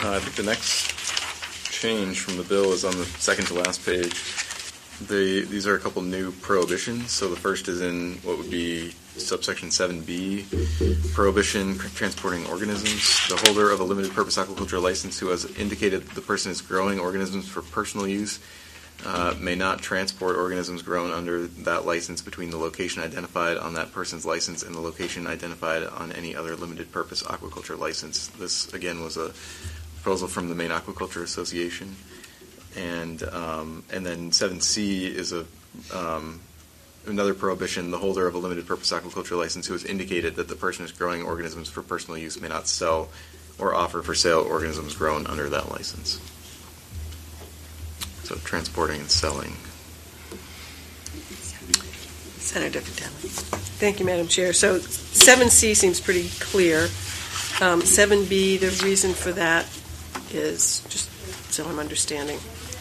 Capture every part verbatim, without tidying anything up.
Uh, I think the next change from the bill is on the second to last page. They, these are a couple new prohibitions. So the first is in what would be subsection seven B, prohibition transporting organisms. The holder of a limited purpose aquaculture license who has indicated that the person is growing organisms for personal use uh, may not transport organisms grown under that license between the location identified on that person's license and the location identified on any other limited purpose aquaculture license. This, again, was a proposal from the Maine Aquaculture Association. And um, and then seven C is a um, another prohibition. The holder of a limited purpose aquaculture license who has indicated that the person is growing organisms for personal use may not sell or offer for sale organisms grown under that license. So transporting and selling. Senator Vitale. Thank you, Madam Chair. So seven C seems pretty clear. Um, seven B, the reason for that is, just so I'm understanding,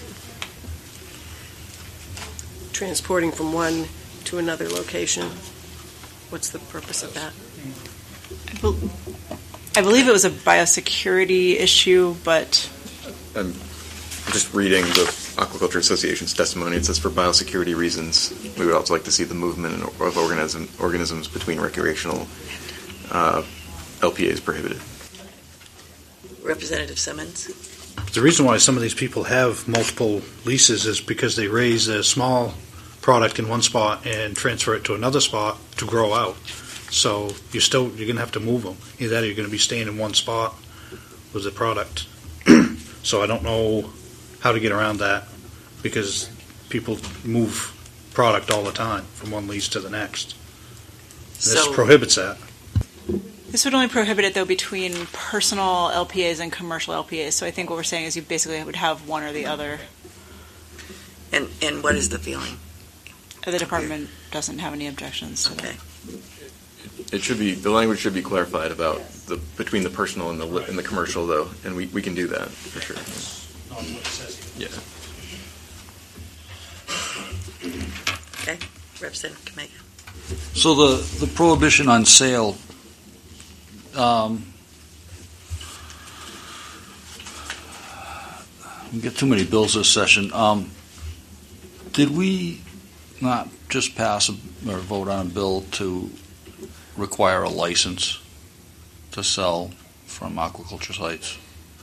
transporting from one to another location. What's the purpose of that? I, be- I believe it was a biosecurity issue, but I'm just reading the Aquaculture Association's testimony. It says for biosecurity reasons, we would also like to see the movement of organism, organisms between recreational uh, L P As prohibited. Representative Simmons. The reason why some of these people have multiple leases is because they raise a small product in one spot and transfer it to another spot to grow out. So you're still you're going to have to move them. Either that or you're going to be staying in one spot with the product. So I don't know how to get around that because people move product all the time from one lease to the next. So, this prohibits that. this would only prohibit it, though, between personal L P As and commercial L P As. So I think what we're saying is you basically would have one or the other. And and what is the feeling? The department doesn't have any objections to Okay. that. It should be, the language should be clarified about the between the personal and the li- and the commercial, though, and we, we can do that for sure. Yeah. Okay. Representative Kamega. So the, the prohibition on sale, um, we get too many bills this session. Um, did we not just pass a, or vote on a bill to require a license to sell from aquaculture sites?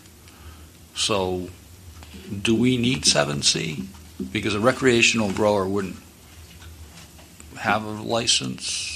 So do we need seven C? Because a recreational grower wouldn't have a license.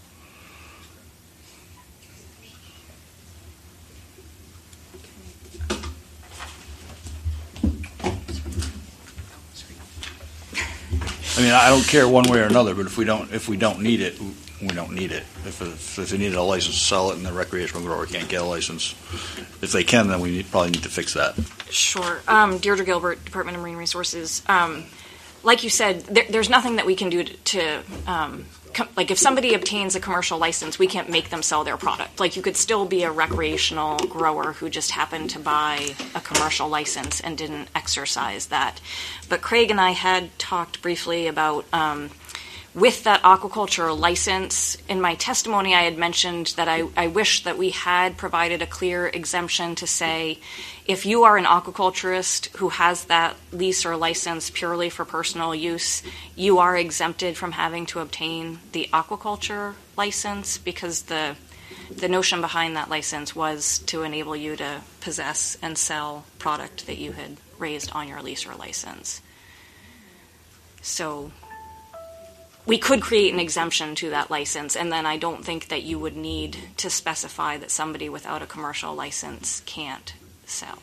I mean, I don't care one way or another, but if we don't, if we don't need it, we don't need it. If if, if they needed a license to sell it and the recreational grower can't get a license, if they can, then we need, probably need to fix that. Sure. Um, Deirdre Gilbert, Department of Marine Resources. Um, like you said, there, there's nothing that we can do to, to um, com- like if somebody obtains a commercial license, we can't make them sell their product. Like you could still be a recreational grower who just happened to buy a commercial license and didn't exercise that. But Craig and I had talked briefly about um, with that aquaculture license. In my testimony, I had mentioned that I, I wish that we had provided a clear exemption to say, if you are an aquaculturist who has that lease or license purely for personal use, you are exempted from having to obtain the aquaculture license, because the the notion behind that license was to enable you to possess and sell product that you had raised on your lease or license. So we could create an exemption to that license, and then I don't think that you would need to specify that somebody without a commercial license can't sell.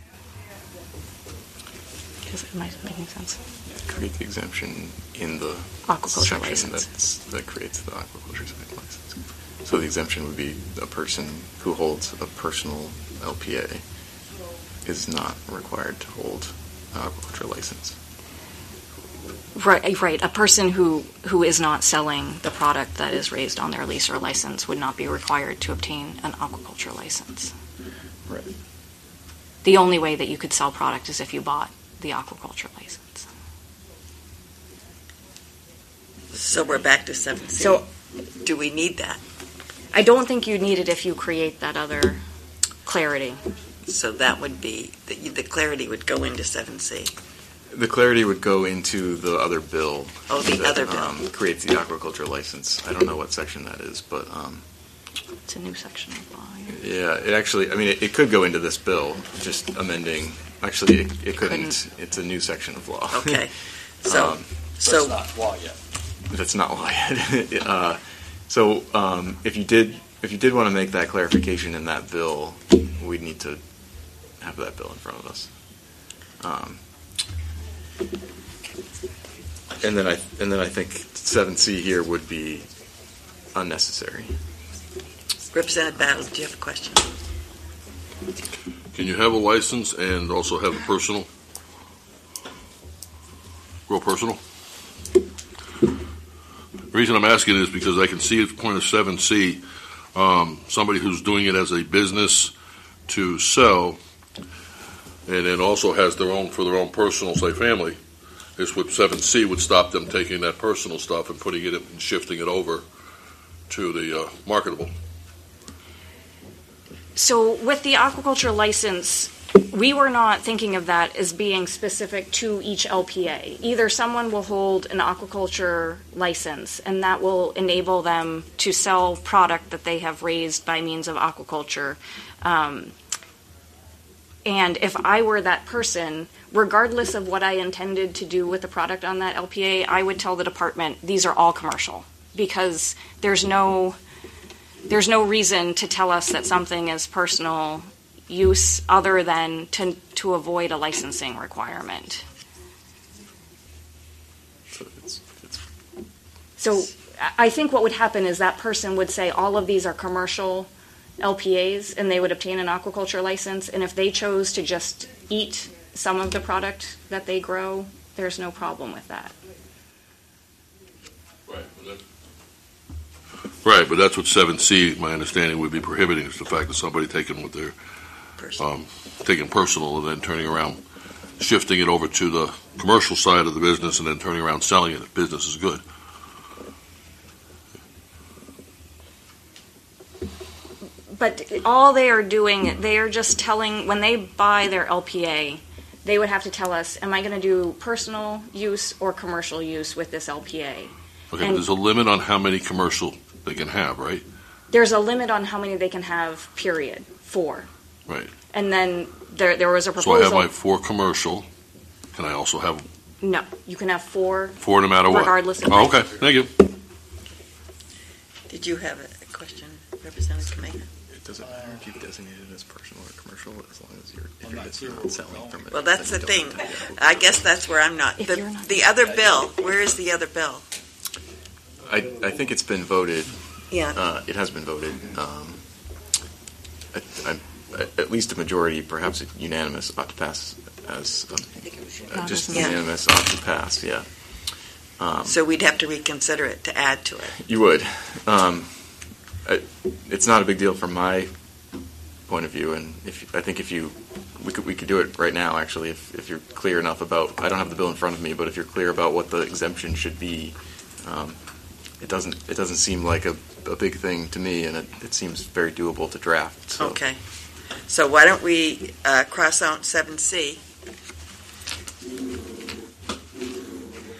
Is it, am I making sense? Create the exemption in the Aquaculture section license. that's, that creates the aquaculture site license. So the exemption would be a person who holds a personal L P A is not required to hold an aquaculture license. Right, right. A person who, who is not selling the product that is raised on their lease or license would not be required to obtain an aquaculture license. Right. The only way that you could sell product is if you bought the aquaculture license. So we're back to seven C. So do we need that? I don't think you need it if you create that other clarity. So that would be, the, the clarity would go into seven C. The clarity would go into the other bill. Oh, the that, other bill. Um, creates the aquaculture license. I don't know what section that is, but um, It's a new section of law. yeah, it actually, I mean, it, it could go into this bill, just amending. Actually, it, it couldn't. It's a new section of law. Okay. So, Um, so, not law yet. That's not law yet. uh, so um, if you did, if you did want to make that clarification in that bill, we'd need to have that bill in front of us. Um, and then I and then I think seven C here would be unnecessary. Representative Battle, do you have a question? Can you have a license and also have a personal? Grow personal? The reason I'm asking is because I can see at point of seven C, um, somebody who's doing it as a business to sell, and then also has their own, for their own personal, say, family. This would, seven C would stop them taking that personal stuff and putting it, and shifting it over to the uh, marketable. So with the aquaculture license, we were not thinking of that as being specific to each L P A. Either someone will hold an aquaculture license, and that will enable them to sell product that they have raised by means of aquaculture. Um, and if I were that person, regardless of what I intended to do with the product on that L P A, I would tell the department, these are all commercial, because there's no... There's no reason to tell us that something is personal use other than to, to avoid a licensing requirement. So it's, it's So I think what would happen is that person would say all of these are commercial L P As, and they would obtain an aquaculture license, and if they chose to just eat some of the product that they grow, there's no problem with that. Right, but that's, right, but that's what seven C, my understanding, would be prohibiting, is the fact that somebody taking what they're Personal. um, taking personal and then turning around, shifting it over to the commercial side of the business and then turning around selling it if business is good. But all they are doing, they are just telling, when they buy their L P A, they would have to tell us, am I going to do personal use or commercial use with this L P A? Okay, but And- there's a limit on how many commercial they can have, right? There's a limit on how many they can have, period, four. Right. And then there, there was a So I proposal. have my four commercial. Can I also have No, you can have four. four no matter what? Regardless of Oh, height. okay, thank you. Did you have a a question, Representative Kameka? It doesn't matter if you've designated as personal or commercial, as long as you're, if you're just not selling from it. Well, that's the then thing. you don't have to- I guess that's where I'm not. If The, you're not- the other bill, where is the other bill? I, I think it's been voted. Yeah. Uh, it has been voted. Um, I, I, at least a majority, perhaps unanimous, ought to pass as um, uh, just Yeah. unanimous ought to pass. Yeah, um, So we'd have to reconsider it to add to it. you would. Um, I, it's not a big deal from my point of view, and if I think if you we could we could do it right now. Actually, if if you're clear enough about, I don't have the bill in front of me, but if you're clear about what the exemption should be. Um, It doesn't. It doesn't seem like a, a big thing to me, and it, it seems very doable to draft. So. Okay. So why don't we uh, cross out seven C